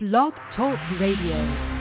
Blog Talk Radio.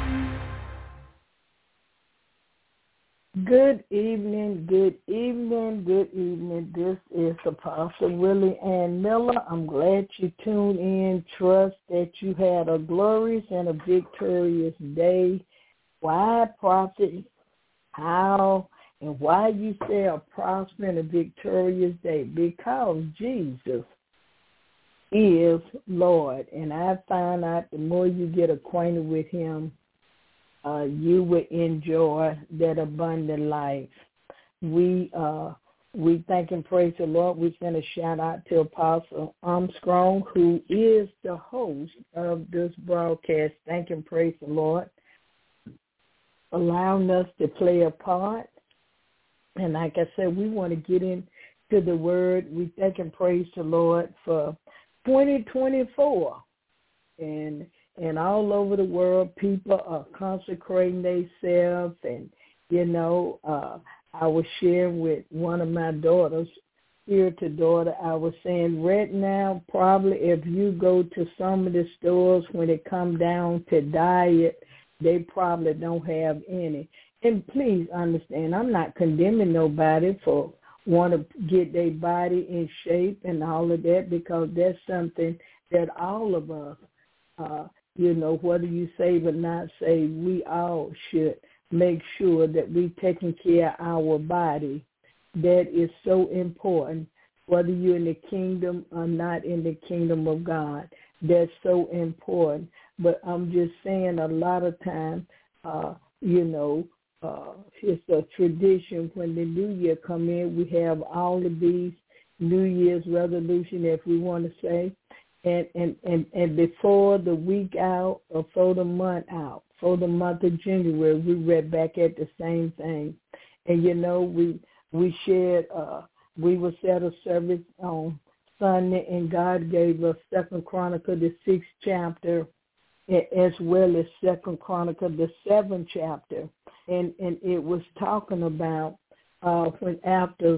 Good evening, good evening, good evening. This is Apostle Willie Ann Miller. I'm glad you tuned in. Trust that you had a glorious and a victorious day. Why, prophet? How and why you say a prosperous and a victorious day? Because Jesus is Lord. And I found out the more you get acquainted with him, you will enjoy that abundant life. We thank and praise the Lord. We send a shout out to Apostle Armstrong, who is the host of this broadcast. Thank and praise the Lord, allowing us to play a part. And like I said, we want to get into the word. We thank and praise the Lord for 2024. And all over the world, people are consecrating themselves. And, I was sharing with one of my daughters, spiritual daughter, I was saying right now, probably if you go to some of the stores when it come down to diet, they probably don't have any. And please understand, I'm not condemning nobody for want to get their body in shape and all of that, because that's something that all of us, whether you save or not save, we all should make sure that we taking care of our body. That is so important, whether you're in the kingdom or not in the kingdom of God. That's so important. But I'm just saying, a lot of times, it's a tradition when the new year come in, we have all of these New Year's resolution, if we want to say, and before the week out or for the month out, for the month of January, we read back at the same thing. And, we shared, we was at a service on Sunday, and God gave us 2 Chronicles, the 6th chapter, as well as 2 Chronicles, the 7th chapter. And it was talking about when after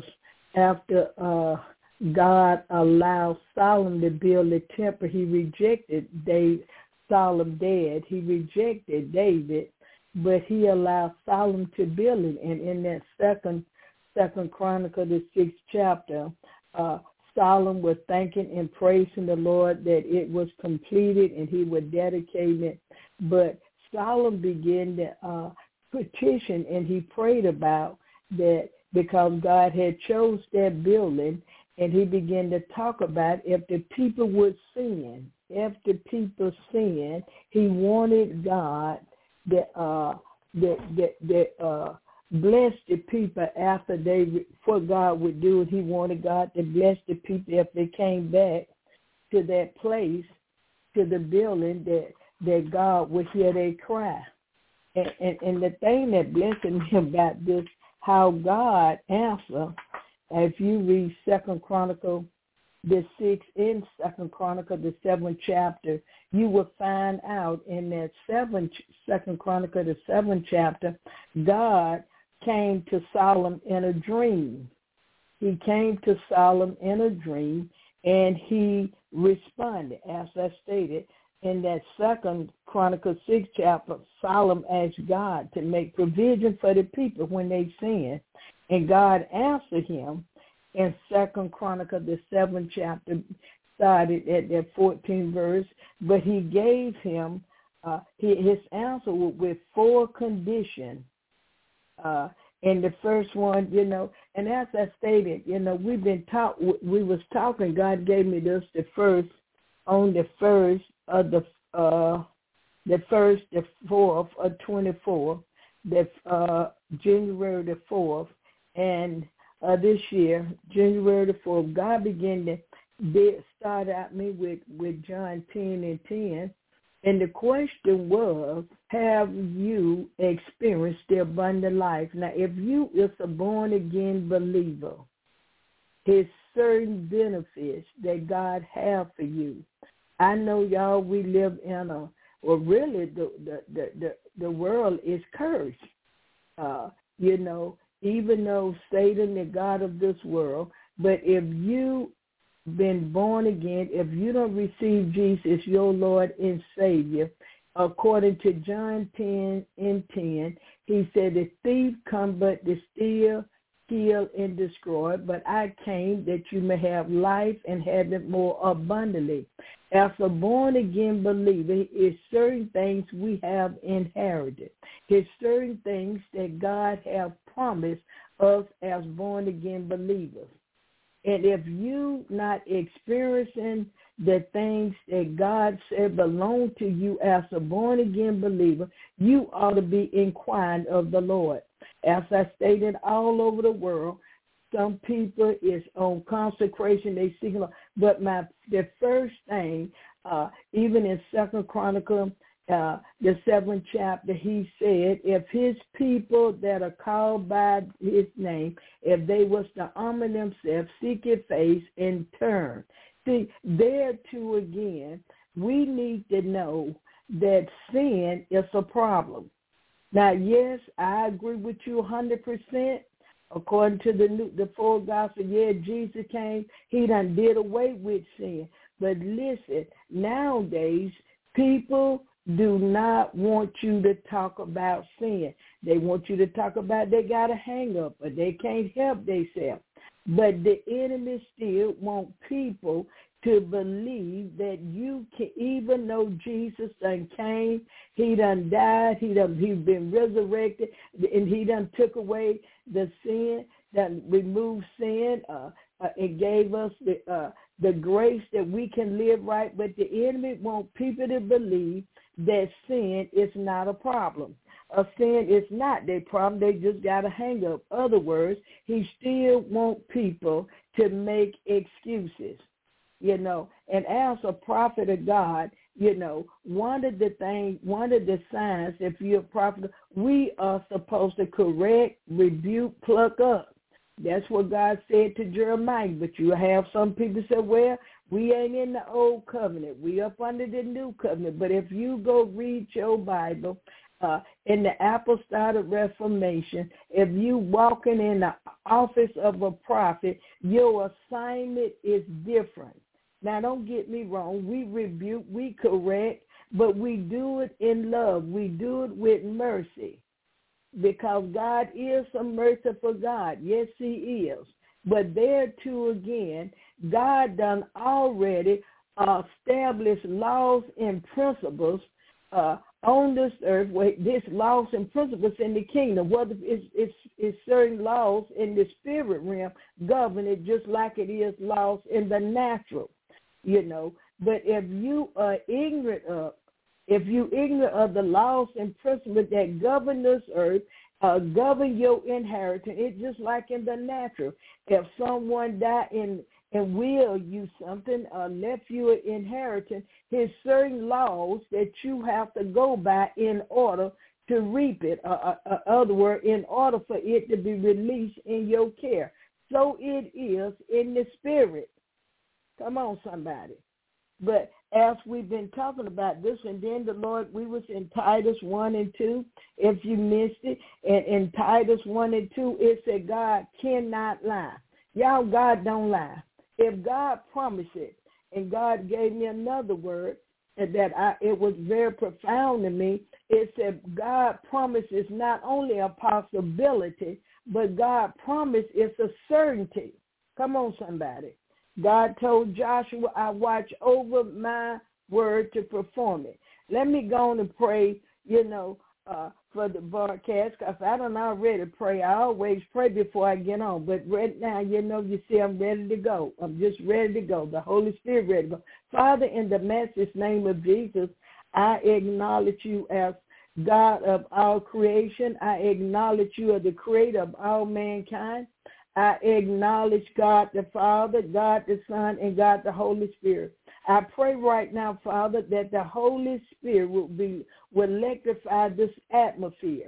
God allowed Solomon to build the temple, he rejected Solomon dead. He rejected David, but he allowed Solomon to build it. And in that second Chronicle, the 6th chapter, Solomon was thanking and praising the Lord that it was completed and he would dedicate it. But Solomon began to petition, and he prayed about that because God had chose that building, and he began to talk about if the people would sin. If the people sin, he wanted God that bless the people after what God would do. And he wanted God to bless the people if they came back to that place, to the building, that God would hear their cry. And the thing that blessed me about this, how God answered, if you read 2 Chronicles, the 6th and 2 Chronicles, the 7th chapter, you will find out in that 2 Chronicles, the 7th chapter, God came to Solomon in a dream. He came to Solomon in a dream, and he responded, as I stated. In that 2 Chronicles 6th chapter, Solomon asked God to make provision for the people when they sin. And God answered him in 2 Chronicles, the 7th chapter, started at that 14th verse. But he gave him his answer with 4 conditions. And the first one, and as I stated, we was talking, God gave me this on the 1st of the 1st, the 4th of 24, January the 4th, and this year, January the 4th, God began to start at me with John 10:10, and the question was, have you experienced the abundant life? Now, if you is a born-again believer, his certain benefits that God have for you. I know, y'all, we live in really the world is cursed. Even though Satan, the God of this world, but if you been born again, if you don't receive Jesus, your Lord and Savior, according to John 10:10, he said, the thief come but to steal, kill, and destroy, but I came that you may have life and have it more abundantly. As a born-again believer, it's certain things we have inherited. It's certain things that God has promised us as born-again believers. And if you not experiencing the things that God said belong to you as a born-again believer, you ought to be inquiring of the Lord. As I stated, all over the world, some people is on consecration, they seek Lord. But the first thing, even in 2 Chronicles, the 7th chapter, he said, if his people that are called by his name, if they was to humble themselves, seek his face, and turn. See, there too again, we need to know that sin is a problem. Now, yes, I agree with you 100%. According to the full gospel, yeah, Jesus came, he done did away with sin. But listen, nowadays, people do not want you to talk about sin. They want you to talk about they got a hang up or they can't help themselves. But the enemy still want people to believe that you can, even though Jesus done came, he done died, he's been resurrected, and he done took away the sin, that removed sin, and gave us the grace that we can live right. But the enemy want people to believe that sin is not a problem. Sin is not their problem. They just got a hang up. Other words, he still want people to make excuses. And as a prophet of God, one of the signs, if you're a prophet, we are supposed to correct, rebuke, pluck up. That's what God said to Jeremiah. But you have some people say, well, we ain't in the old covenant. We up under the new covenant. But if you go read your Bible, in the Apostolic Reformation, if you walking in the office of a prophet, your assignment is different. Now, don't get me wrong. We rebuke, we correct, but we do it in love. We do it with mercy because God is a merciful God. Yes, he is. But there too again, God done already established laws and principles on this earth, where this laws and principles in the kingdom, whether it's certain laws in the spirit realm, govern it just like it is laws in the natural. But if you are ignorant of the laws and principles that govern this earth, govern your inheritance, it's just like in the natural. If someone died and will you something, left you an inheritance, there's certain laws that you have to go by in order to reap it. Other words, in order for it to be released in your care. So it is in the spirit. Come on, somebody. But as we've been talking about this, and then the Lord, we was in Titus 1 and 2, if you missed it, and in Titus 1 and 2, it said God cannot lie. Y'all, God don't lie. If God promised it, and God gave me another word that it was very profound to me, it said God promises not only a possibility, but God promise is a certainty. Come on, somebody. God told Joshua, I watch over my word to perform it. Let me go on and pray, for the broadcast, because I don't already pray. I always pray before I get on. But right now, you see I'm ready to go. I'm just ready to go. The Holy Spirit ready to go. Father, in the matchless name of Jesus, I acknowledge you as God of all creation. I acknowledge you as the creator of all mankind. I acknowledge God the Father, God the Son, and God the Holy Spirit. I pray right now, Father, that the Holy Spirit will electrify this atmosphere.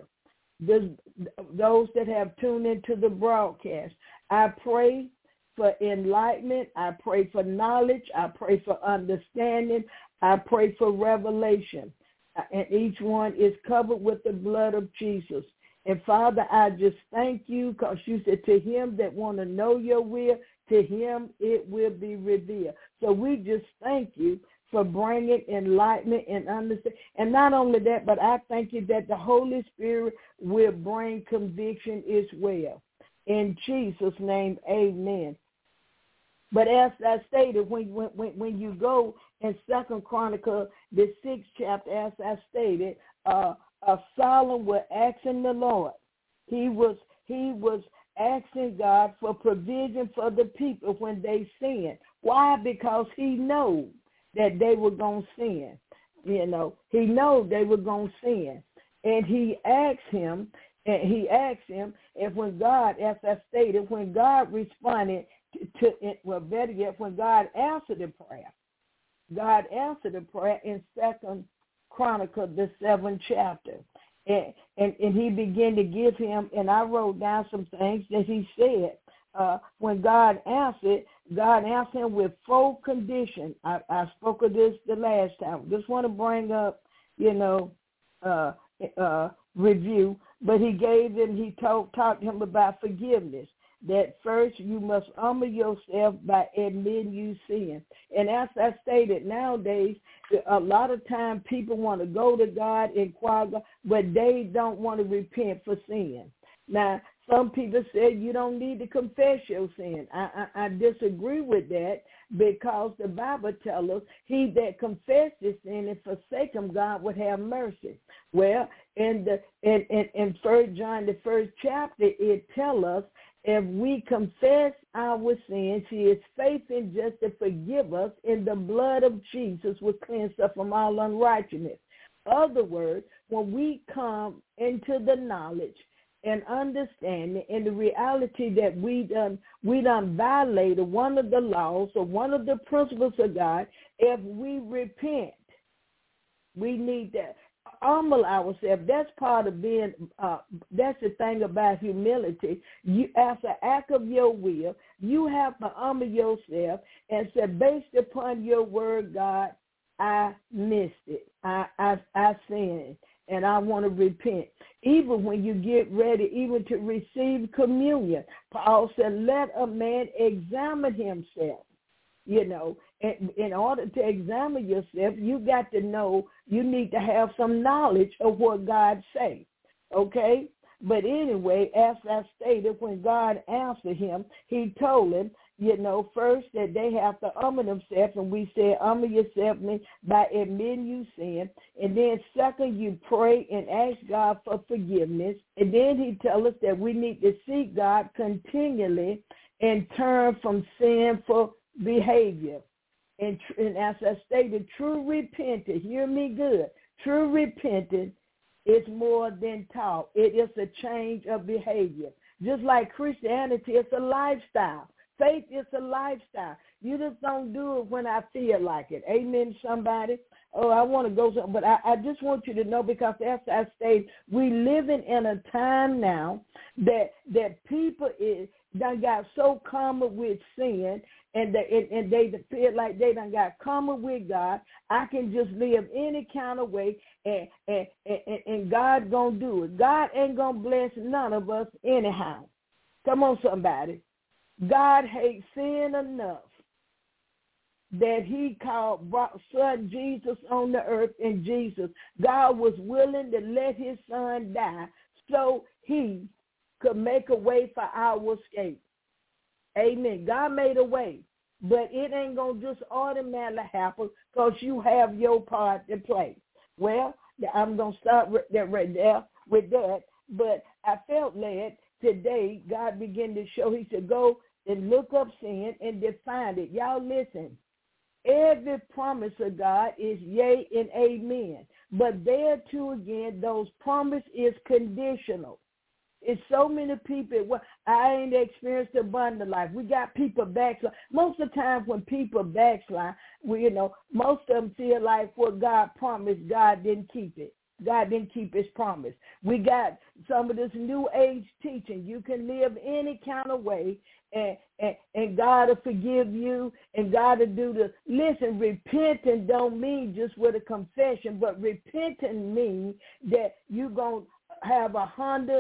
Those that have tuned into the broadcast. I pray for enlightenment. I pray for knowledge. I pray for understanding. I pray for revelation. And each one is covered with the blood of Jesus. And, Father, I just thank you because you said to him that want to know your will, to him it will be revealed. So we just thank you for bringing enlightenment and understanding. And not only that, but I thank you that the Holy Spirit will bring conviction as well. In Jesus' name, amen. But as I stated, when you go in 2 Chronicles, the 6th chapter, as I stated, Solomon was asking the Lord. He was asking God for provision for the people when they sinned. Why? Because he knows that they were going to sin. He knows they were going to sin. And he asked him, and when God, as I stated, when God responded to it, well, better yet, when God answered the prayer. God answered the prayer in 2 Chronicles, the 7th chapter. And he began to give him, and I wrote down some things that he said. When God answered him with 4 conditions. I spoke of this the last time. Just want to bring up, review. But he talked to him about forgiveness. That first you must humble yourself by admitting you sin. And as I stated, nowadays, a lot of time people want to go to God, inquire God, but they don't want to repent for sin. Now, some people say you don't need to confess your sin. I disagree with that, because the Bible tells us he that confesses sin and forsake him, God would have mercy. Well, in 1 John, the 1st chapter, it tells us, if we confess our sins, he is faithful and just to forgive us, and the blood of Jesus will cleanse us from all unrighteousness. In other words, when we come into the knowledge and understanding and the reality that we done violated one of the laws or one of the principles of God, if we repent, we need that. Humble ourselves. That's part of being, that's the thing about humility. You, as an act of your will, you have to humble yourself and say, based upon your word, God, I missed it. I sinned, and I want to repent. Even when you get ready, even to receive communion, Paul said, let a man examine himself. In order to examine yourself, you got to know, you need to have some knowledge of what God says, okay? But anyway, as I stated, when God answered him, he told him, first that they have to humble themselves, and we said humble yourself by admitting you sin, and then second, you pray and ask God for forgiveness, and then he tells us that we need to seek God continually and turn from sinful behavior. And as I stated, true repentance, hear me good, true repentance is more than talk. It is a change of behavior. Just like Christianity, it's a lifestyle. Faith is a lifestyle. You just don't do it when I feel like it. Amen, somebody? Oh, I want to go, but I just want you to know, because as I stated, we living in a time now that people done got so common with sin, and they feel like they done got common with God. I can just live any kind of way, and God gonna do it. God ain't gonna bless none of us anyhow. Come on, somebody. God hates sin enough that he brought son Jesus on the earth, and Jesus, God was willing to let his son die so he could make a way for our escape. Amen. God made a way, but it ain't going to just automatically happen because you have your part to play. Well, I'm going to stop right there with that, but I felt led today, God began to show, he said, go and look up sin and define it. Y'all listen. Every promise of God is yea and amen. But there too again, those promises is conditional. It's so many people, well, I ain't experienced abundant life. We got people backslide. Most of the time when people backslide, most of them feel like what God promised, God didn't keep it. God didn't keep his promise. We got some of this new age teaching. You can live any kind of way, and God will forgive you, and God will do the, listen, repenting don't mean just with a confession, but repenting means that you're going to have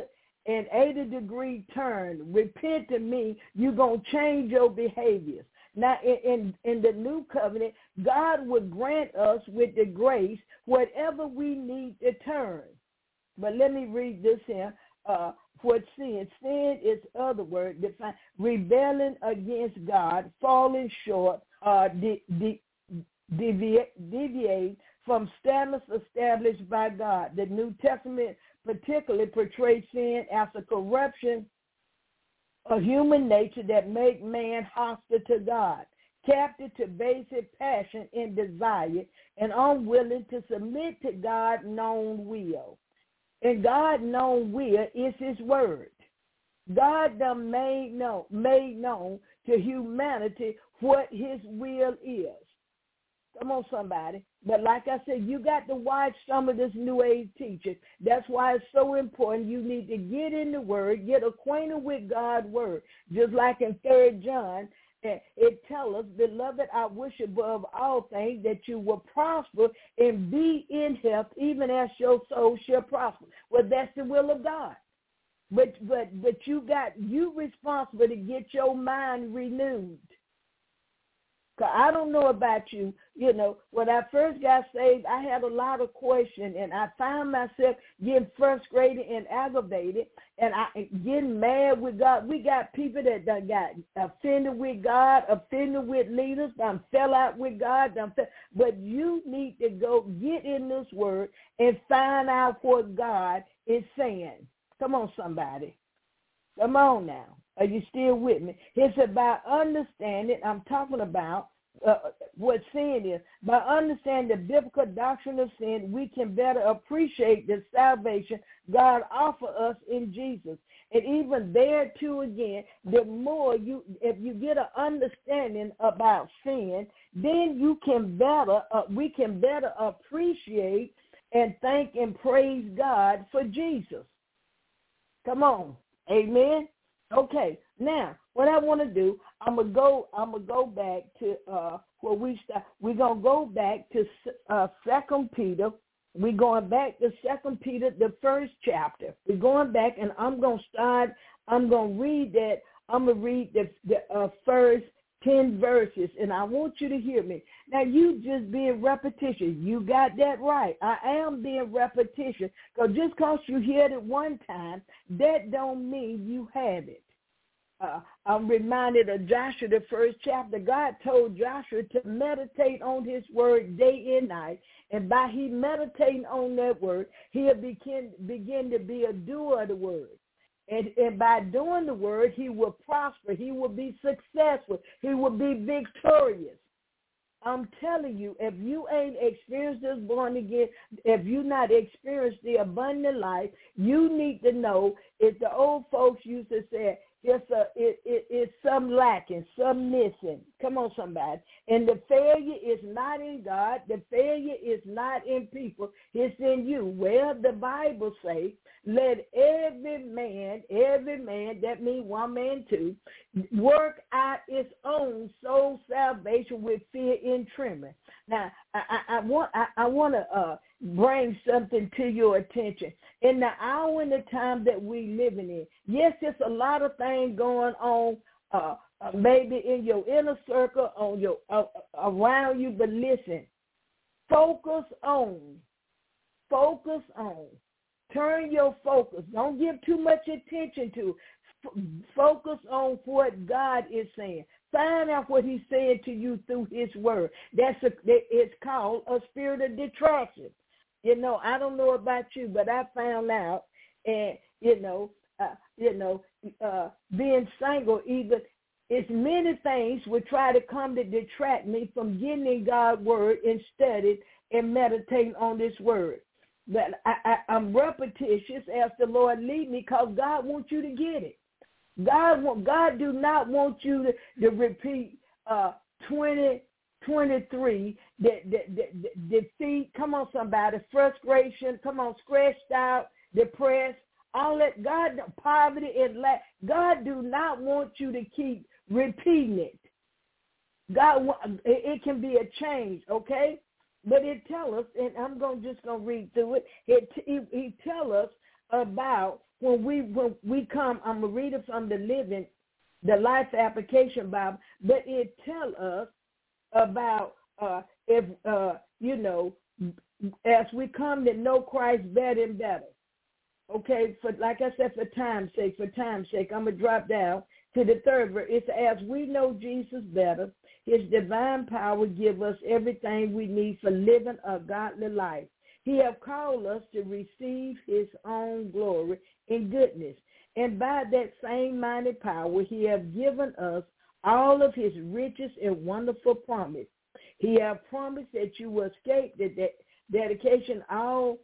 180-degree turn. Repenting means you're going to change your behaviors. Now, in the new covenant, God would grant us with the grace whatever we need to turn. But let me read this here. For sin. Sin is other word defined rebelling against God, falling short, deviate from standards established by God. The New Testament particularly portrays sin as a corruption of human nature that make man hostile to God, captive to basic passion and desire, and unwilling to submit to God's known will. And God's known will is his word. God done made known to humanity what his will is. Come on, somebody. But like I said, you got to watch some of this New Age teaching. That's why it's so important. You need to get in the word, get acquainted with God's word. Just like in 3 John, it tells us, beloved, I wish above all things that you will prosper and be in health, even as your soul shall prosper. Well, that's the will of God. But you responsible to get your mind renewed. 'Cause I don't know about you, when I first got saved, I had a lot of questions, and I found myself getting frustrated and aggravated, and getting mad with God. We got people that done got offended with God, offended with leaders, done fell out with God. But you need to go get in this word and find out what God is saying. Come on, somebody. Come on now. Are you still with me? It's about understanding. I'm talking about what sin is. By understanding the biblical doctrine of sin, we can better appreciate the salvation God offers us in Jesus. And even there, too, again, the more if you get an understanding about sin, then we can better appreciate and thank and praise God for Jesus. Come on. Amen. Okay, now what I want to do, I'm gonna go back to where we start. We're gonna go back to 2 Peter. We're going back to 2 Peter, the 1st chapter. We're going back, and I'm gonna read that. I'm gonna read the first 10 verses, and I want you to hear me. Now, you just being repetition. You got that right. I am being repetition. Because just because you heard it one time, that don't mean you have it. I'm reminded of Joshua, the 1st chapter. God told Joshua to meditate on his word day and night. And by he meditating on that word, he'll begin to be a doer of the word. And by doing the word, he will prosper. He will be successful. He will be victorious. I'm telling you, if you ain't experienced this born again, if you not experienced the abundant life, you need to know, if the old folks used to say, it's some lacking, some missing. Come on, somebody. And the failure is not in God. The failure is not in people. It's in you. Well, the Bible says, let every man, that means one man too, work out its own soul salvation with fear and trembling. Now, I want to bring something to your attention. In the hour and the time that we living in, yes, there's a lot of things going on, maybe in your inner circle, on your around you. But listen, focus on. Turn your focus. Don't give too much attention to. Focus on what God is saying. Find out what he's saying to you through his word. It's called a spirit of detraction. I don't know about you, but I found out, and being single, even it's many things would try to come to detract me from getting in God's word and studying and meditating on this word. But I'm repetitious as the Lord lead me, because God wants you to get it. God do not want you to repeat 23, defeat, come on somebody, frustration, come on, scratched out, depressed, all that. God, poverty and lack. God do not want you to keep repeating it. God, it can be a change, okay? But it tell us, and I'm just gonna read through it. He tell us about when we come. I'm gonna read it from the the Life Application Bible, but it tell us about as we come to know Christ better and better. Okay, for like I said, for time's sake, I'm going to drop down to the third verse. It's as we know Jesus better, his divine power give us everything we need for living a godly life. He have called us to receive his own glory and goodness. And by that same mighty power, he have given us all of his richest and wonderful promise. He have promised that you will escape the dedication all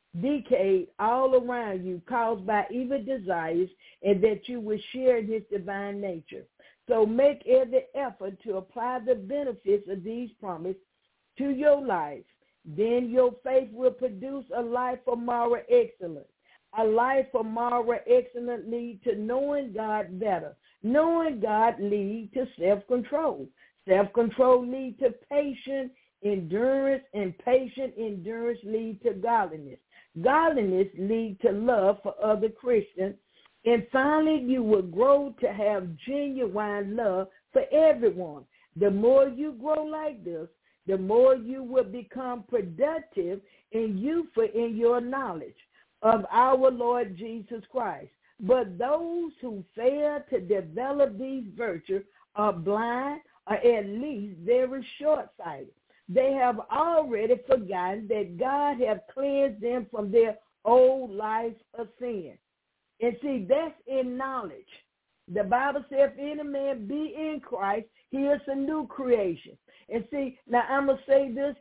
decay all around you caused by evil desires, and that you will share in his divine nature. So make every effort to apply the benefits of these promises to your life. Then your faith will produce a life of moral excellence. A life of moral excellence leads to knowing God better. Knowing God leads to self-control. Self-control leads to patient endurance, and patient endurance leads to godliness. Godliness leads to love for other Christians. And finally, you will grow to have genuine love for everyone. The more you grow like this, the more you will become productive and useful in your knowledge of our Lord Jesus Christ. But those who fail to develop these virtues are blind, or at least very short-sighted. They have already forgotten that God has cleansed them from their old life of sin. And see, that's in knowledge. The Bible says, if any man be in Christ, he is a new creation. And see, now I'm going to say this,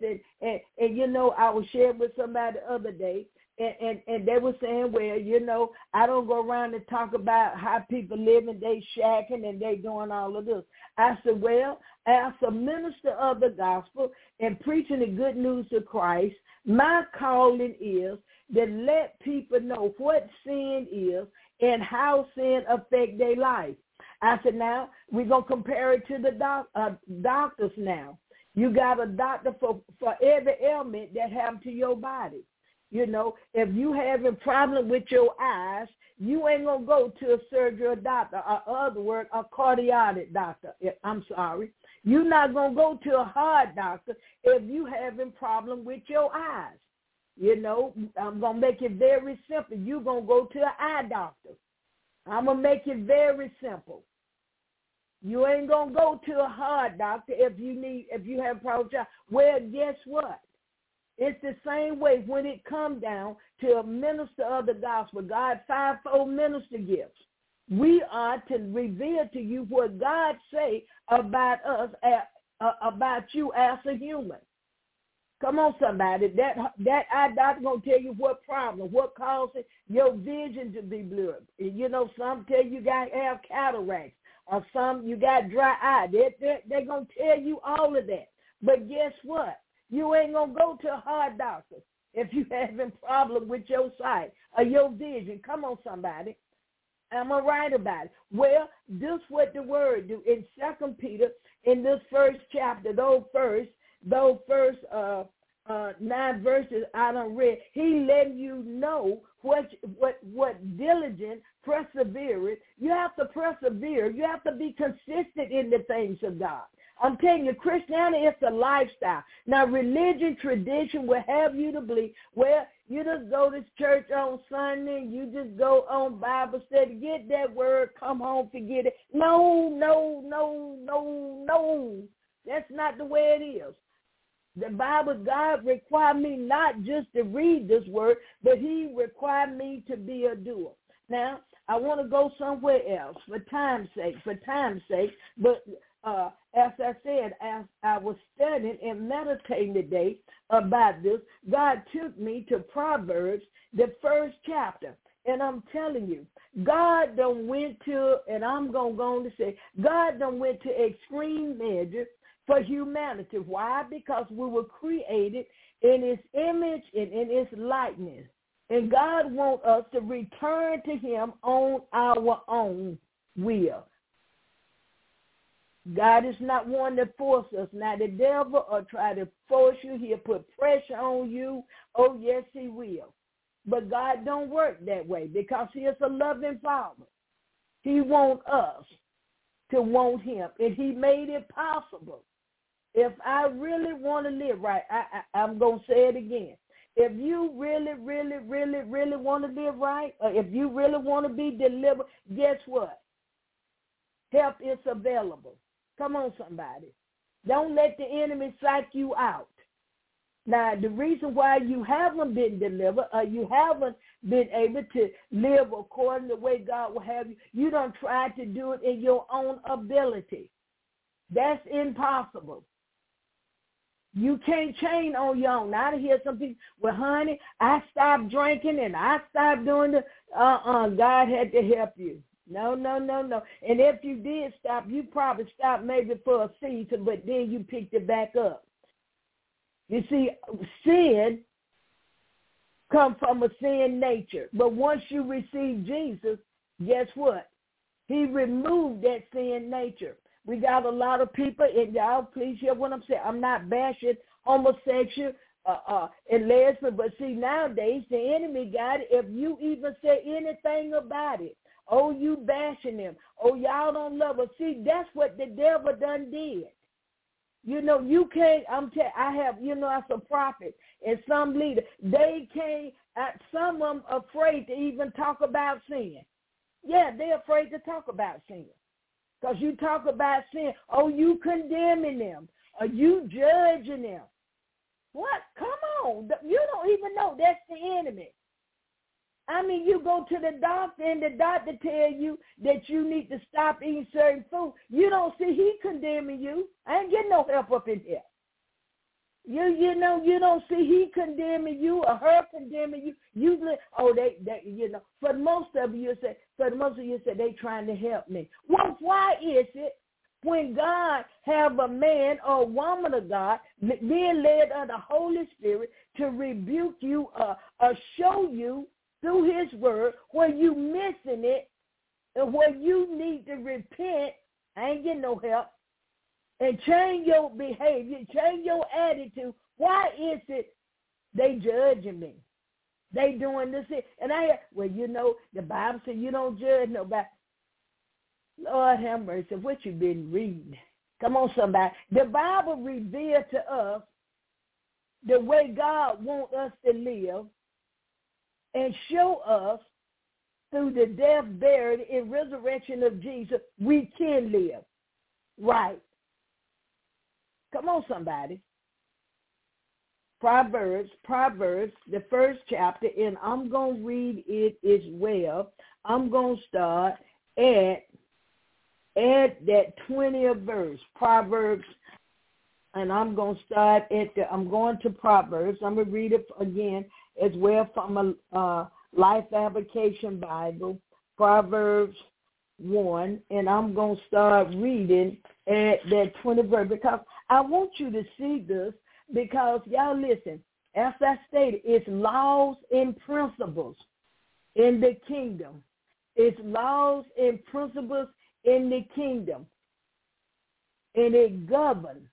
and I was sharing with somebody the other day, and they were saying, well, I don't go around and talk about how people live and they shacking and they doing all of this. I said, well, as a minister of the gospel and preaching the good news of Christ, my calling is to let people know what sin is and how sin affects their life. I said, now, we're going to compare it to the doctors now. You got a doctor for every ailment that happened to your body. If you having problem with your eyes, you ain't going to go to a surgery doctor, or other word, a cardiac doctor. I'm sorry. You're not going to go to a heart doctor if you having problem with your eyes. I'm going to make it very simple. You're going to go to an eye doctor. I'm going to make it very simple. You ain't going to go to a heart doctor if you have problems. Well, guess what? It's the same way when it comes down to a minister of the gospel, God's fivefold minister gifts. We are to reveal to you what God say about us, about you as a human. Come on, somebody. That eye doctor going to tell you what problem, what causes your vision to be blurred. Some tell you got to have cataracts, or some you got dry eye. They're going to tell you all of that. But guess what? You ain't going to go to a heart doctor if you having problem with your sight or your vision. Come on, somebody. Am I right about it? Well, this what the word do. In 2 Peter, in this first chapter, those first 9 verses I done read, he letting you know what diligent, perseverance. You have to persevere. You have to be consistent in the things of God. I'm telling you, Christianity is a lifestyle. Now, religion, tradition will have you to believe, well, you just go to church on Sunday, you just go on Bible study, get that word, come home, forget it. No. That's not the way it is. The Bible, God required me not just to read this word, but he required me to be a doer. Now, I want to go somewhere else for time's sake, but as I said, as I was studying and meditating today about this, God took me to Proverbs, the first chapter. And I'm telling you, God done went to, and I'm going to go on to say, God done went to extreme measure for humanity. Why? Because we were created in his image and in his likeness. And God wants us to return to him on our own will. God is not one to force us. Now, the devil will try to force you. He'll put pressure on you. Oh, yes, he will. But God don't work that way because he is a loving Father. He wants us to want him, and he made it possible. If I really want to live right, I'm going to say it again. If you really, really, really, really want to live right, or if you really want to be delivered, guess what? Help is available. Come on, somebody. Don't let the enemy psych you out. Now, the reason why you haven't been delivered, or you haven't been able to live according to the way God will have you, you don't try to do it in your own ability. That's impossible. You can't change on your own. Now I hear some people, well, honey, I stopped drinking and I stopped doing the, God had to help you. No. And if you did stop, you probably stopped maybe for a season, but then you picked it back up. You see, sin comes from a sin nature. But once you receive Jesus, guess what? He removed that sin nature. We got a lot of people, and y'all please hear what I'm saying. I'm not bashing homosexual and lesbian, but see, nowadays the enemy got it. If you even say anything about it, oh, you bashing them. Oh, y'all don't love us. See, that's what the devil done did. You know, you can't, I have, as a prophet and some leader, they can't, some of them afraid to even talk about sin. Yeah, they're afraid to talk about sin. Because you talk about sin, oh, you condemning them, or you judging them. What? Come on. You don't even know that's the enemy. I mean, you go to the doctor and the doctor tell you that you need to stop eating certain food. You don't see he condemning you. I ain't getting no help up in here. You don't see he condemning you or her condemning you. Usually, for most of you say they trying to help me. Well, why is it when God have a man or a woman of God being led of the Holy Spirit to rebuke you or show you through his word where you missing it and where you need to repent, I ain't getting no help, and change your behavior, change your attitude. Why is it they judging me? They doing this. And the Bible said you don't judge nobody. Lord have mercy, what you been reading? Come on, somebody. The Bible revealed to us the way God wants us to live and show us through the death, burial, and resurrection of Jesus, we can live right. Come on, somebody. Proverbs, the first chapter, and I'm going to read it as well. I'm going to start at that 20th verse, Proverbs, and I'm going to start I'm going to Proverbs. I'm going to read it again as well from a Life Application Bible, Proverbs 1, and I'm going to start reading at that 20th verse because I want you to see this because, y'all listen, as I stated, it's laws and principles in the kingdom. It's laws and principles in the kingdom, and it governs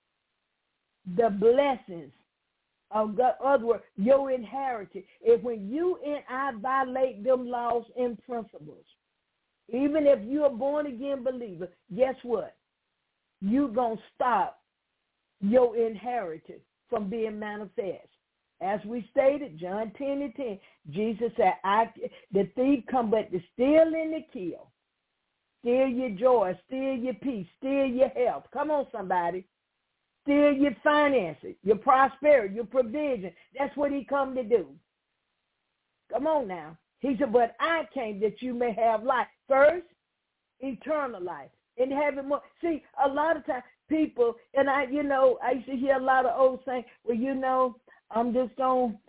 the blessings of God. In other words, your inheritance. If when you and I violate them laws and principles, even if you're a born-again believer, guess what? You're going to stop your inheritance from being manifest. As we stated, John 10:10, Jesus said, the thief come but to steal and to kill. Steal your joy, steal your peace, steal your health. Come on, somebody. Steal your finances, your prosperity, your provision. That's what he come to do. Come on now. He said, but I came that you may have life. First, eternal life. And have it more. See, a lot of times people, and I used to hear a lot of old saying, well, I'm just going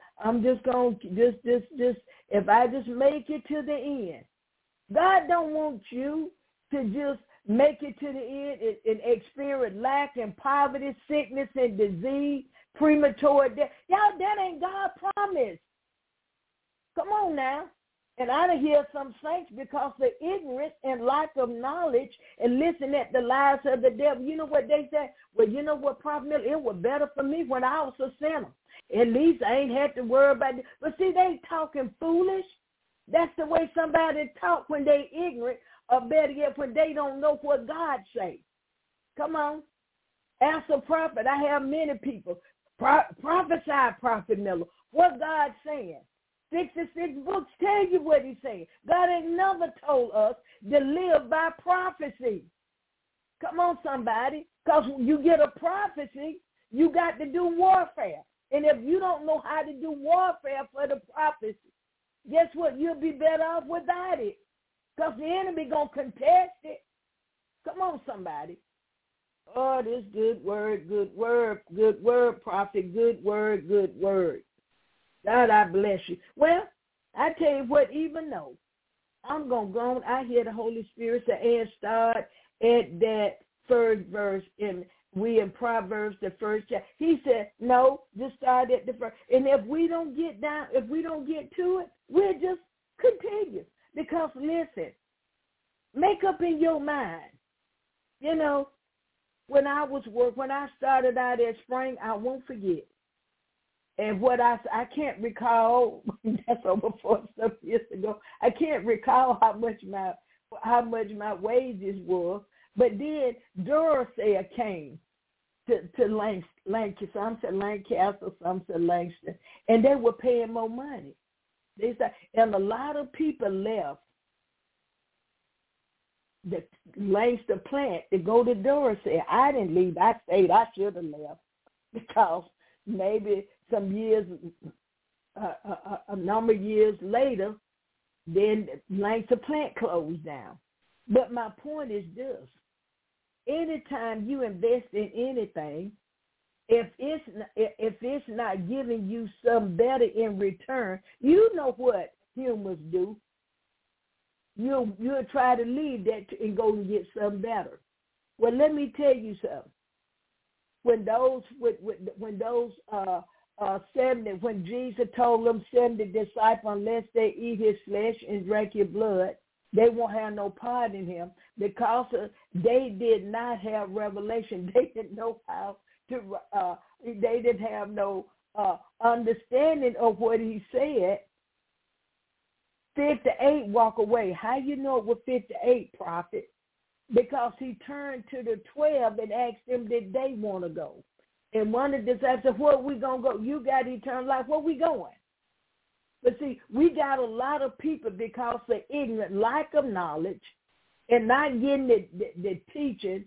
if I just make it to the end. God don't want you to just make it to the end and experience lack and poverty, sickness and disease, premature death. Y'all, that ain't God's promise. Come on now. And I done hear some saints because of ignorance and lack of knowledge and listen at the lies of the devil. You know what they say? Well, you know what, Prophet Miller, it was better for me when I was a sinner. At least I ain't had to worry about it. But see, they talking foolish. That's the way somebody talk when they ignorant Or better yet, when they don't know what God say. Come on. As a prophet, I have many people. Prophesy, Prophet Miller. What God saying? 66 books tell you what he's saying. God ain't never told us to live by prophecy. Come on, somebody. Because when you get a prophecy, you got to do warfare. And if you don't know how to do warfare for the prophecy, guess what? You'll be better off without it. Because the enemy going to contest it. Come on, somebody. Oh, this good word, prophet, good word. God, I bless you. Well, I tell you what, even though I'm going to go on, I hear the Holy Spirit say, and start at that third verse in Proverbs, the first chapter. He said, no, just start at the first. And if we don't get to it, we'll just continue. Because listen, make up in your mind, when I started out at Spring, I won't forget. And what I can't recall, that's over 4 years ago. I can't recall how much my wages were. But then Duracell came to Lancaster. Some said Lancaster, some said Langston, and they were paying more money. They said, and a lot of people left the Lancaster plant to go to Duracell. I didn't leave. I stayed. I should have left because maybe some years, a number of years later, then Lancaster plant closed down. But my point is this. Anytime you invest in anything, if it's not giving you some better in return, you know what humans do. You'll try to leave that and go and get something better. Well, let me tell you something. When Jesus told them 70 disciples, unless they eat his flesh and drink his blood, they won't have no part in him because they did not have revelation. They didn't know how to. They didn't have no understanding of what he said. 58 walk away. How you know it was 58, prophet? Because he turned to the 12 and asked them did they want to go. And one of the disciples said, where are we going to go? You got eternal life. Where are we going? But see, we got a lot of people because they're ignorant, lack of knowledge, and not getting the teaching,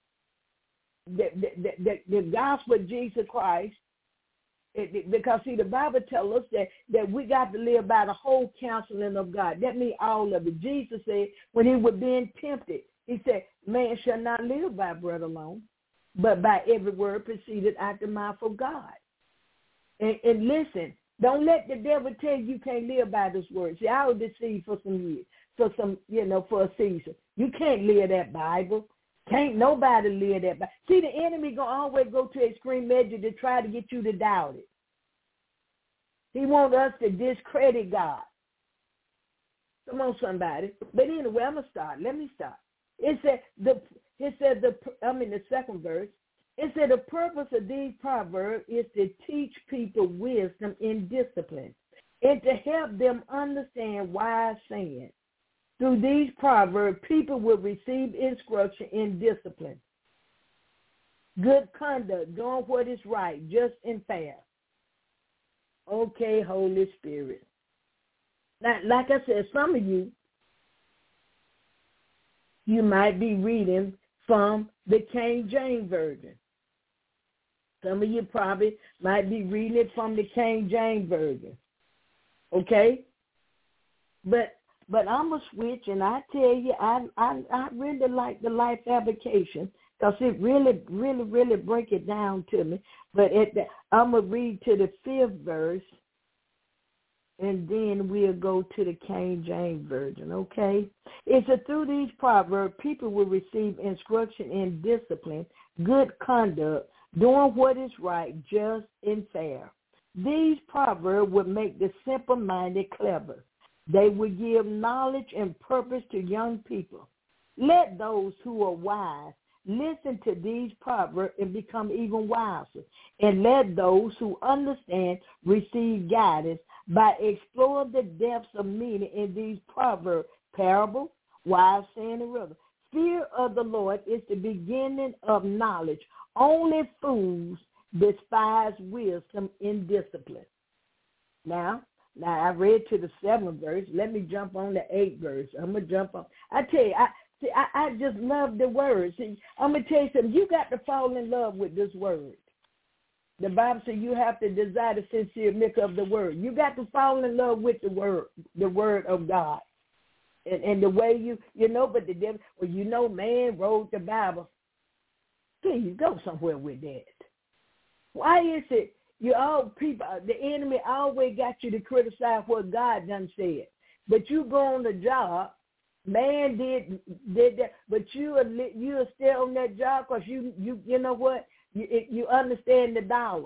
the gospel of Jesus Christ. Because, see, the Bible tells us that we got to live by the whole counseling of God. That means all of it. Jesus said when he was being tempted, he said, man shall not live by bread alone, but by every word proceeded out the mouth of God. And listen, don't let the devil tell you can't live by this word. See, I was deceived for some years, for a season. You can't live that Bible. Can't nobody live that Bible. See, the enemy going to always go to extreme measure to try to get you to doubt it. He wants us to discredit God. Come on, somebody. But anyway, I'm going to start. Let me start. It said, the second verse, it said the purpose of these proverbs is to teach people wisdom and discipline and to help them understand wise saying. Through these proverbs, people will receive instruction in discipline, good conduct, doing what is right, just and fair. Okay, Holy Spirit. Now, like I said, some of you might be reading from the King James Version. Some of you probably might be reading it from the King James Version. Okay? But I'm going to switch, and I tell you, I really like the Life Application because it really, really, really break it down to me. But I'm going to read to the 5th verse, and then we'll go to the King James Version, okay? It said, through these proverbs, people will receive instruction in discipline, good conduct, doing what is right, just, and fair. These proverbs would make the simple-minded clever. They will give knowledge and purpose to young people. Let those who are wise listen to these proverbs and become even wiser. And let those who understand receive guidance by exploring the depths of meaning in these proverbs, parable, while saying the river. Fear of the Lord is the beginning of knowledge. Only fools despise wisdom and discipline. Now I read to the 7th verse. Let me jump on the 8th verse. I'm going to jump on. I tell you, I just love the word. See, I'm going to tell you something. You got to fall in love with this word. The Bible says you have to desire the sincere milk of the word. You got to fall in love with the word of God. And the way but the devil, man wrote the Bible. Please go somewhere with that. Why is it the enemy always got you to criticize what God done said? But you go on the job, man did that, but you are still on that job because you know what? You understand the dollar.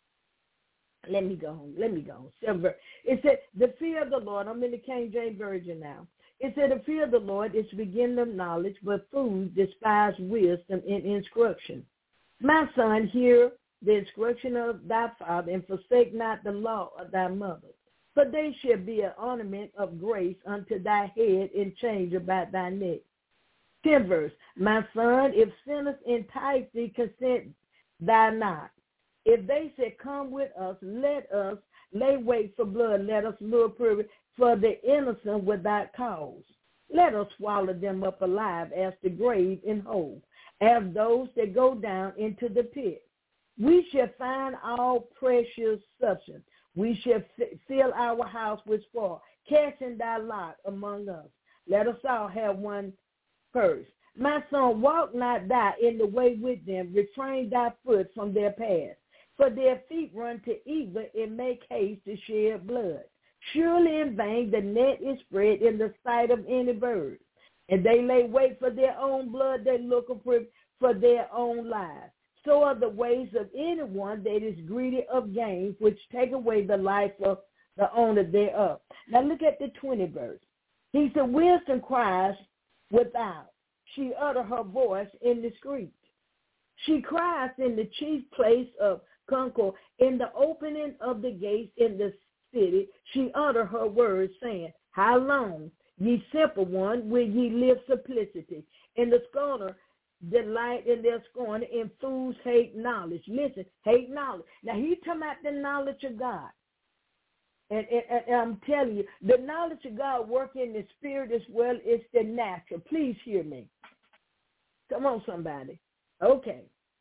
Let me go on. 7th verse. It said, the fear of the Lord, I'm in the King James Version now. It said, the fear of the Lord is the beginning of knowledge, but fools despise wisdom and instruction. My son, hear the instruction of thy father, and forsake not the law of thy mother. For they shall be an ornament of grace unto thy head, and change about thy neck. 10th verse. My son, if sinners entice thee, consent thou not. If they say, come with us, let us lay wait for blood, let us lure privy for the innocent without cause. Let us swallow them up alive as the grave and whole, as those that go down into the pit. We shall find all precious substance. We shall fill our house with spoil, casting thy lot among us. Let us all have one purse. My son, walk not thou in the way with them. Refrain thy foot from their path. For their feet run to evil and make haste to shed blood. Surely in vain the net is spread in the sight of any bird. And they lay wait for their own blood, they look for their own lives. So are the ways of anyone that is greedy of gain, which take away the life of the owner thereof. Now look at the 20th verse. He said, wisdom cries without. She utter her voice in the street. She cries in the chief place of concord, in the opening of the gates in the city. She utter her words, saying, how long, ye simple one, will ye live simplicity? And the scorner delight in their scorn, and fools hate knowledge. Listen, hate knowledge. Now he's talking about the knowledge of God. And I'm telling you, the knowledge of God work in the spirit as well as the natural. Please hear me. Come on, somebody. Okay.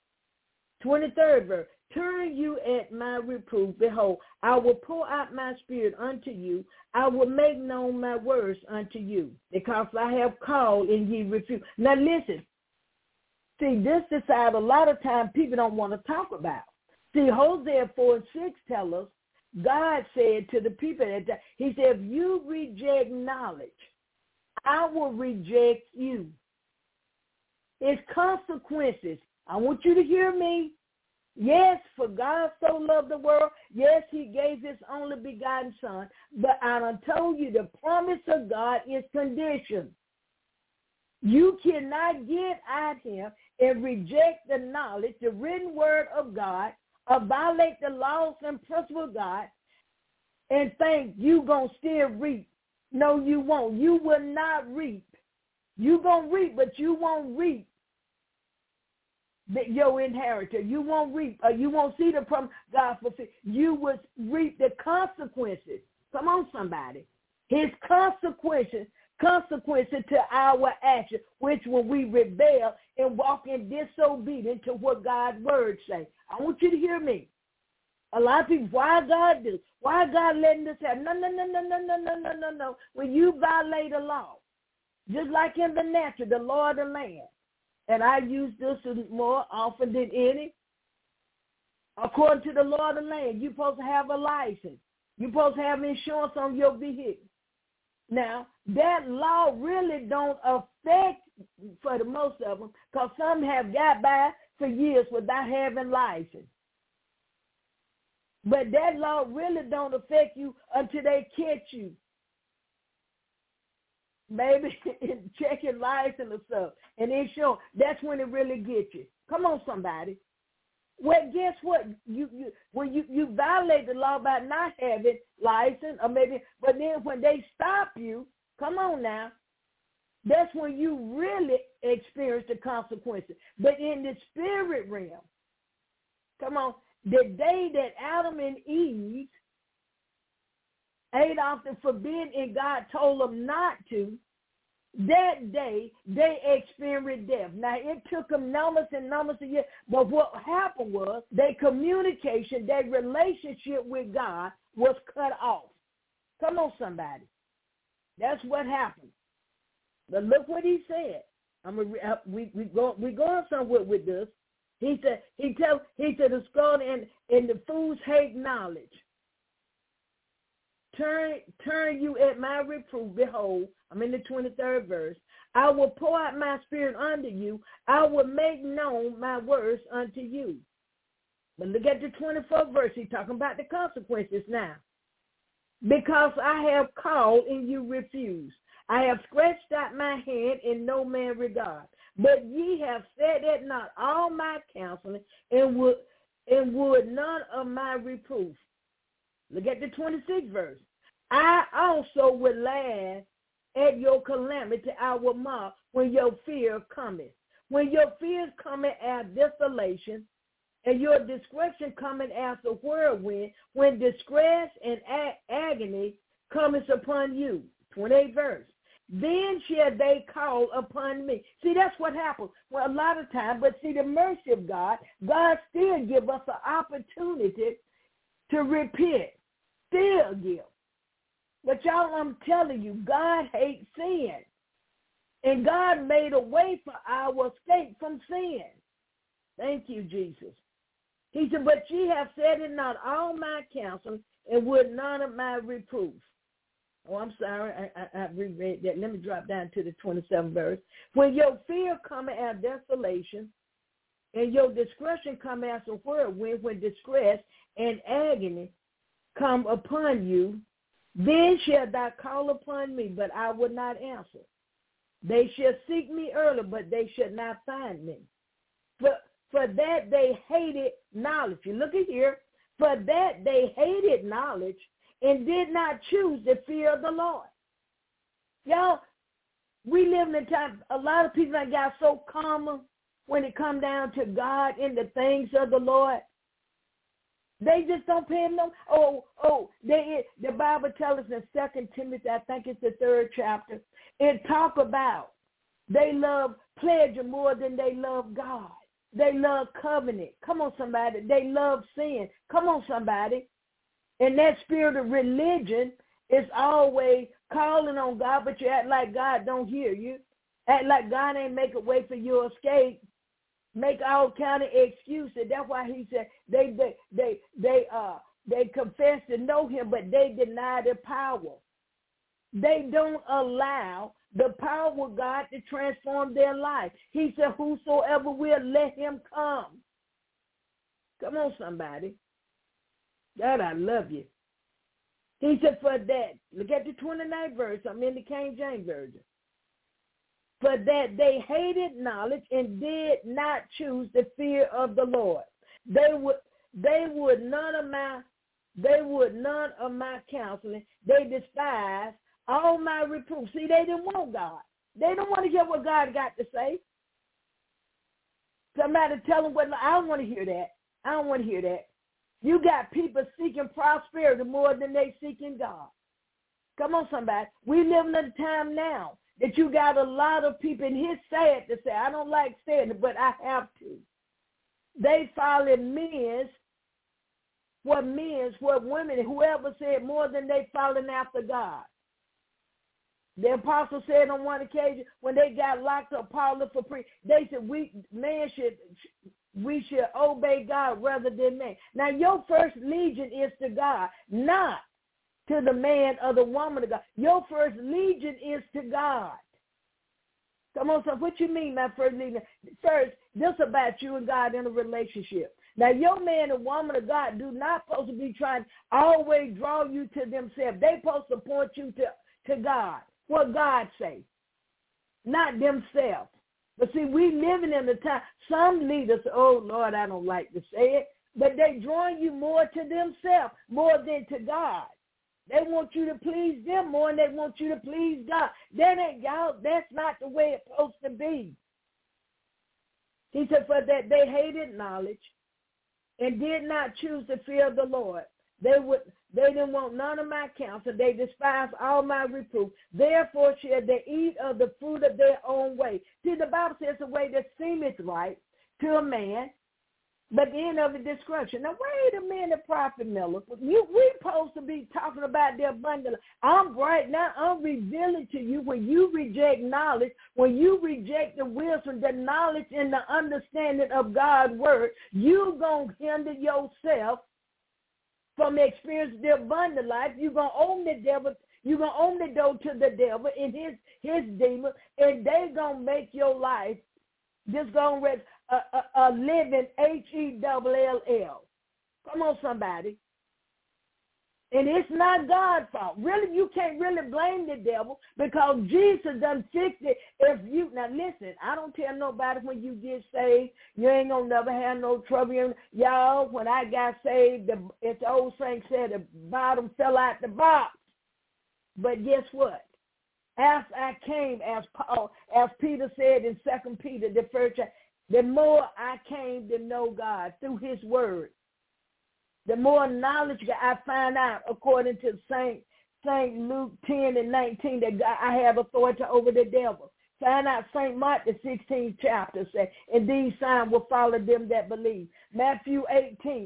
23rd verse. Turn you at my reproof. Behold, I will pour out my spirit unto you. I will make known my words unto you, because I have called and ye refuse. Now listen. See, this is a lot of times people don't want to talk about. See, Hosea 4:6 tell us, God said to the people that time, he said, if you reject knowledge, I will reject you. It's consequences. I want you to hear me. Yes, for God so loved the world. Yes, he gave his only begotten son. But I done told you the promise of God is conditioned. You cannot get at him and reject the knowledge, the written word of God, or violate the laws and principles of God, and think you going to still reap. No, you won't. You will not reap. You going to reap, but you won't reap your inheritance. You won't reap. You won't see the promise God fulfill. You will reap the consequences. Come on, somebody. His consequences to our action, which when we rebel and walk in disobedience to what God's word say. I want you to hear me. A lot of people, why God do? Why God letting this happen? No. When you violate a law, just like in the natural, the law of the land, and I use this more often than any, according to the law of the land, you're supposed to have a license. You're supposed to have insurance on your vehicle. Now, that law really don't affect, for the most of them, because some have got by for years without having license. But that law really don't affect you until they catch you. Maybe checking license or stuff and insurance. That's when it really gets you. Come on, somebody. Well, guess what? When you violate the law by not having license, or maybe, but then when they stop you, come on now, That's when you really experience the consequences. But in the spirit realm, come on, the day that Adam and Eve ate off the forbidden and God told them not to, that day they experienced death. Now, it took them numbers and numbers of years, but what happened was their communication, their relationship with God was cut off. Come on, somebody. That's what happened. But look what he said. We going somewhere with this. He said the skull and the fools hate knowledge. Turn you at my reproof. Behold, I'm in the 23rd verse. I will pour out my spirit unto you. I will make known my words unto you. But look at the 24th verse. He's talking about the consequences now. Because I have called and you refused. I have stretched out my hand in no man regard. But ye have said at not all my counseling and would none of my reproof. Look at the 26th verse. I also will laugh at your calamity, I will mock when your fear cometh. When your fears cometh as desolation, and your discretion cometh as a whirlwind, when distress and agony cometh upon you. 28th verse. Then shall they call upon me. See, that's what happens. Well, a lot of times, but see, the mercy of God, God still give us an opportunity to repent. Still give. But y'all, I'm telling you, God hates sin. And God made a way for our escape from sin. Thank you, Jesus. He said, but ye have said it not all my counsel, and would none of my reproof. Oh, I'm sorry, I reread that. Let me drop down to the 27th verse. When your fear cometh as desolation, and your discretion come as a whirlwind, when distress and agony come upon you, then shall thou call upon me, but I will not answer. They shall seek me early, but they shall not find me. For that they hated knowledge. You look at here. For that they hated knowledge and did not choose the fear of the Lord. Y'all, we live in a time, a lot of people got so common when it come down to God and the things of the Lord. They just don't pay them no. The Bible tells us in 2 Timothy, I think it's the 3rd chapter, it talk about they love pleasure more than they love God. They love covenant. Come on, somebody. They love sin. Come on, somebody. And that spirit of religion is always calling on God, but you act like God don't hear you. Act like God ain't make a way for your escape. Make all kind of excuses. That's why he said they confess to know him, but they deny the power. They don't allow the power of God to transform their life. He said, whosoever will, let him come. Come on, somebody. God, I love you. He said, for that, look at the 29th verse. I'm in the King James Version. For that they hated knowledge and did not choose the fear of the Lord. They would none of my counseling. They despised all my reproof. See, they didn't want God. They don't want to hear what God got to say. Somebody tell them what. I don't want to hear that. I don't want to hear that. You got people seeking prosperity more than they seeking God. Come on, somebody. We live in a time now that you got a lot of people, and it's sad to say, I don't like saying it, but I have to. They follow what women, whoever said, more than they following after God. The apostle said on one occasion when they got locked up, Paul for preaching, they said we should obey God rather than man. Now your first legion is to God, not to the man or the woman of God. Your first legion is to God. Come on, son. What you mean, my first legion? First, this about you and God in a relationship. Now, your man and woman of God do not supposed to be trying to always draw you to themselves. They supposed to point you to God. What God say, not themselves. But see, we living in the time, some leaders, oh, Lord, I don't like to say it, but they drawing you more to themselves, more than to God. They want you to please them more than they want you to please God. That ain't, y'all, that's not the way it's supposed to be. He said, for that they hated knowledge and did not choose to fear the Lord. They didn't want none of my counsel. They despised all my reproof. Therefore shall they eat of the fruit of their own way. See, the Bible says the way that seemeth right to a man, but the end of the destruction. Now, wait a minute, Prophet Miller. We supposed to be talking about the abundance. I'm revealing to you when you reject knowledge, when you reject the wisdom, the knowledge, and the understanding of God's word, you're going to hinder yourself from experiencing the abundant life. You're going to own the devil. You're going to own the door to the devil and his demons, and they're going to make your life just going to a living HELL. Come on, somebody. And it's not God's fault. Really, you can't really blame the devil because Jesus done fixed it. Now listen, I don't tell nobody when you get saved, you ain't going to never have no trouble. Y'all, when I got saved, as the old saint said, the bottom fell out the box. But guess what? As I came, as Peter said in 2 Peter, the first chapter, the more I came to know God through his word, the more knowledge that I find out, according to St. Luke 10 and 19, that God, I have authority over the devil. Find out St. Mark, the 16th chapter, says, and these signs will follow them that believe. Matthew 18,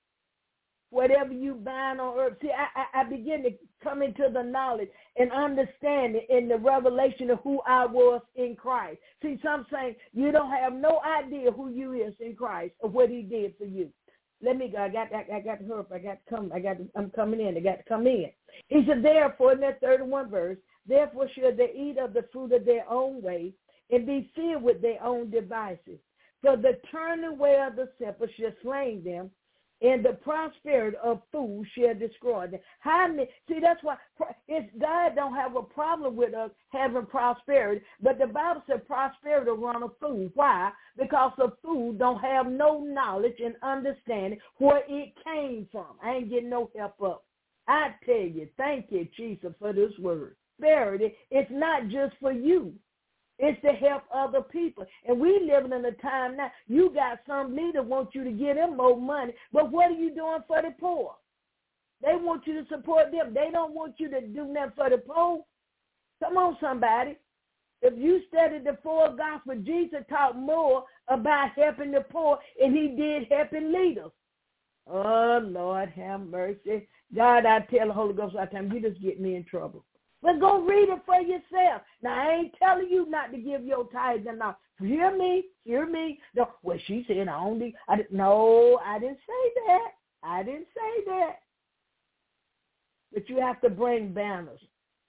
whatever you bind on earth. See, I begin to come into the knowledge and understanding in the revelation of who I was in Christ. See, some saying you don't have no idea who you is in Christ or what he did for you. Let me go. I got to hurry up. I'm coming in. I got to come in. He said, therefore, in that 31 verse, therefore should they eat of the fruit of their own way and be filled with their own devices. For the turning away of the simple shall slay them, and the prosperity of fools shall destroy them. See, that's why God don't have a problem with us having prosperity, but the Bible says prosperity run a fool. Why? Because a fool don't have no knowledge and understanding where it came from. I ain't getting no help up. I tell you, thank you, Jesus, for this word. Prosperity, it's not just for you. It's to help other people. And we living in a time now, you got some leader want you to give them more money, but what are you doing for the poor? They want you to support them. They don't want you to do nothing for the poor. Come on, somebody. If you study the full gospel, Jesus taught more about helping the poor, and he did helping leaders. Oh, Lord, have mercy. God, I tell the Holy Ghost all the time, you just get me in trouble. But go read it for yourself. Now, I ain't telling you not to give your tithes and all. Hear me. No, well, she said no, I didn't say that. But you have to bring banners.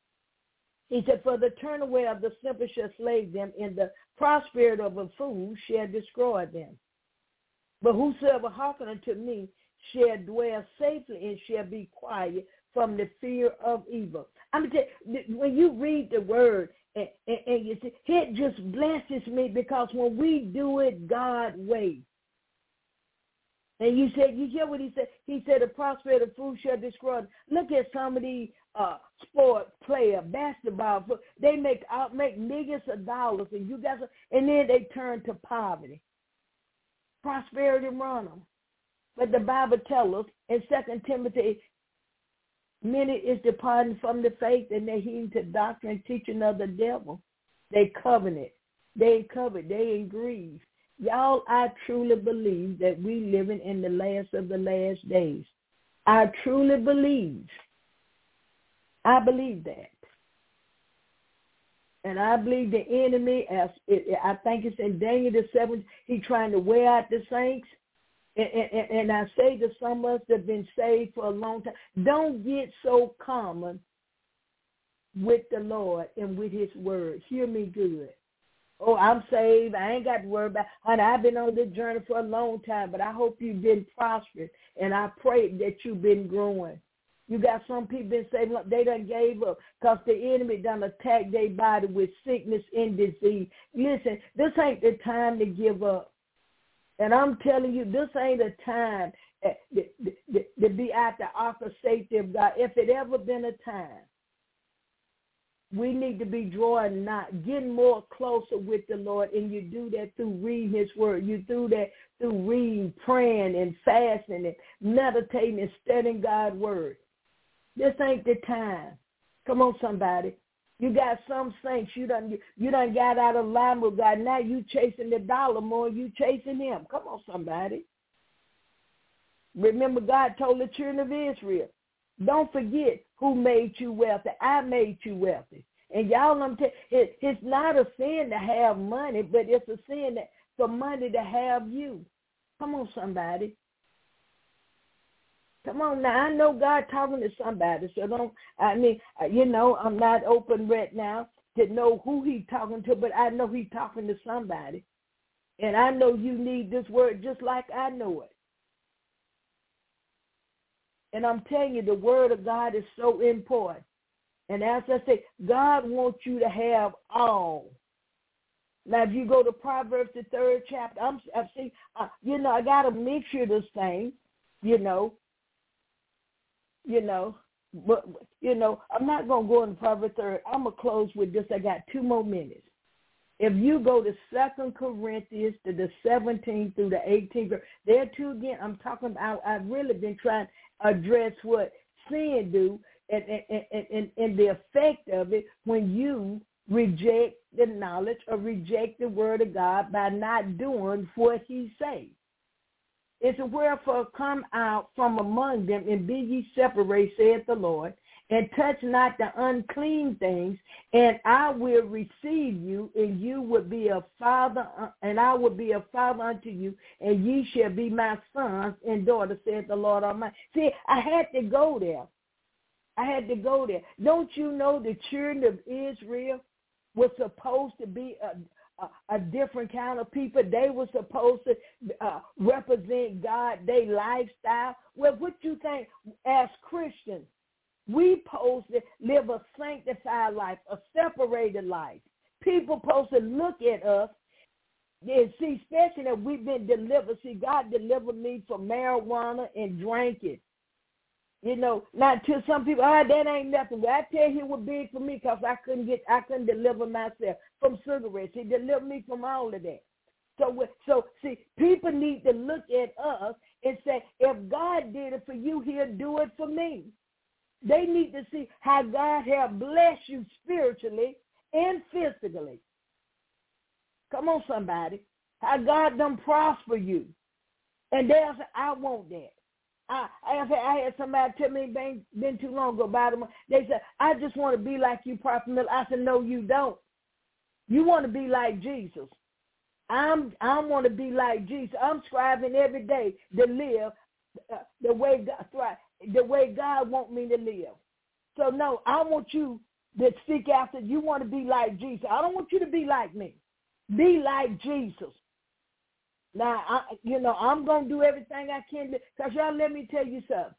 He said, for the turn away of the simple shall slay them, and the prosperity of a fool shall destroy them. But whosoever hearken unto me shall dwell safely and shall be quiet from the fear of evil. I'm going to tell you, when you read the word and you see, it just blesses me because when we do it God's way, and you hear what he said? He said, the prosperity of food shall destroy. Look at some of these sport player, basketball, they make millions of dollars, and then they turn to poverty. Prosperity run them. But the Bible tells us in 2 Timothy, many is departing from the faith, and they heed to doctrine and teaching of the devil. They covenant. They ain't grieved. Y'all, I truly believe that we living in the last of the last days. I truly believe. I believe that. And I believe the enemy, I think it's in Daniel the 7th, he's trying to wear out the saints. And I say to some of us that have been saved for a long time, don't get so common with the Lord and with his word. Hear me good. Oh, I'm saved. I ain't got to worry about it. Honey, I've been on this journey for a long time, but I hope you've been prosperous, and I pray that you've been growing. You got some people been saved, they done gave up because the enemy done attacked their body with sickness and disease. Listen, this ain't the time to give up. And I'm telling you, this ain't a time to be at the ark of safety of God. If it ever been a time, we need to be drawing not getting more closer with the Lord, and you do that through reading His Word. You do that through reading, praying, and fasting, and meditating and studying God's Word. This ain't the time. Come on, somebody. You got some saints, you done got out of line with God. Now you chasing the dollar more, you chasing Him. Come on, somebody. Remember, God told the children of Israel, don't forget who made you wealthy. I made you wealthy. And y'all, it's not a sin to have money, but it's a sin for money to have you. Come on, somebody. Come on now. I know God talking to somebody, so I'm not open right now to know who He's talking to, but I know He's talking to somebody. And I know you need this word just like I know it. And I'm telling you, the word of God is so important. And as I say, God wants you to have all. Now, if you go to Proverbs, the 3rd chapter, I got a mixture of this thing, but, I'm not going to go into Proverbs 3rd. I'm going to close with this. I got 2 more minutes. If you go to 2 Corinthians, to the 17th through the 18th, there too again, I'm talking about, I've really been trying to address what sin do and the effect of it when you reject the knowledge or reject the word of God by not doing what He says. It's a wherefore come out from among them and be ye separate, saith the Lord, and touch not the unclean things, and I will receive you, and you will be a father, and I will be a father unto you, and ye shall be my sons and daughters, saith the Lord Almighty. See, I had to go there. Don't you know the children of Israel were supposed to be a different kind of people? They were supposed to represent God, their lifestyle. Well, what you think as Christians? We supposed to live a sanctified life, a separated life. People supposed to look at us and see, especially that we've been delivered. See, God delivered me from marijuana and drinking. Not to some people, that ain't nothing. Well, I tell you, it was big for me because I couldn't deliver myself from cigarettes. He delivered me from all of that. So see, people need to look at us and say, if God did it for you, He'll do it for me. They need to see how God has blessed you spiritually and physically. Come on, somebody. How God done prosper you. And they'll say, I want that. I had somebody tell me, been too long ago about them. They said, I just want to be like you, Prophet Miller. I said, no, you don't. You want to be like Jesus. I want to be like Jesus. I'm striving every day to live the way God wants me to live. So, no, I want you to seek after. You want to be like Jesus. I don't want you to be like me. Be like Jesus. Now, I'm going to do everything I can because, y'all, let me tell you something.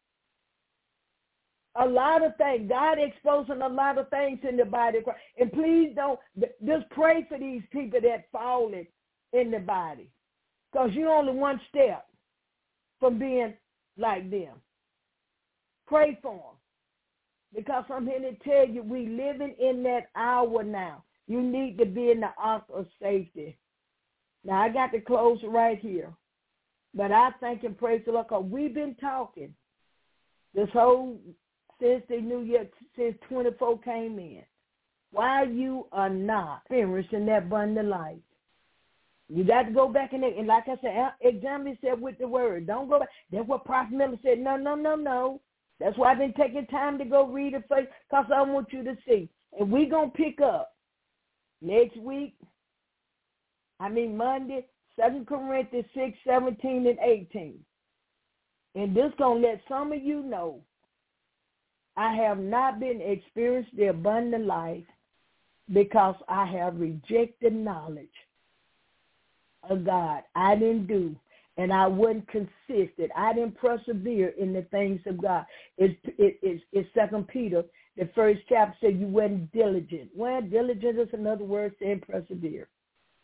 A lot of things, God exposing a lot of things in the body of Christ. And please don't, just pray for these people that fallen in the body because you're only one step from being like them. Pray for them because I'm here to tell you we living in that hour now. You need to be in the ark of safety. Now, I got to close right here, but I thank and praise the Lord because we've been talking this whole, since the new year, since 24 came in. Why you are not experiencing that abundant life. You got to go back in there, and like I said, examine yourself with the word. Don't go back. That's what Prophet Miller said. No. That's why I've been taking time to go read it first because I want you to see. And we're going to pick up next week. Monday, 2 Corinthians 6, 17, and 18. And this going to let some of you know I have not been experienced the abundant life because I have rejected knowledge of God. I didn't do, and I wasn't consistent. I didn't persevere in the things of God. It's 2 Peter, the 1st chapter, said you weren't diligent. Well, diligent is another word saying persevere.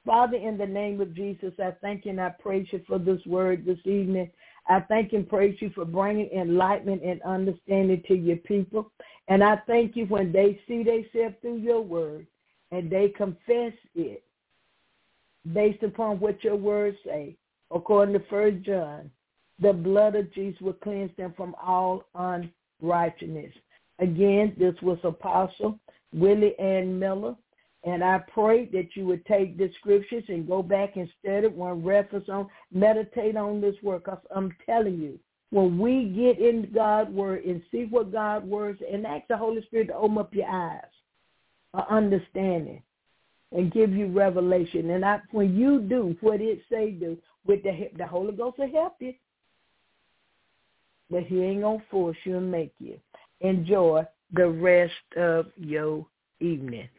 Father, in the name of Jesus, I thank you and I praise you for this word this evening. I thank and praise you for bringing enlightenment and understanding to your people. And I thank you when they see themselves through your word and they confess it based upon what your words say. According to 1 John, the blood of Jesus will cleanse them from all unrighteousness. Again, this was Apostle Willie Ann Miller. And I pray that you would take the scriptures and go back and study one reference on, meditate on this word. Because I'm telling you, when we get in God's word and see what God's words, and ask the Holy Spirit to open up your eyes, understanding, and give you revelation. And when you do what it say do, with the Holy Ghost will help you. But he ain't going to force you and make you. Enjoy the rest of your evening.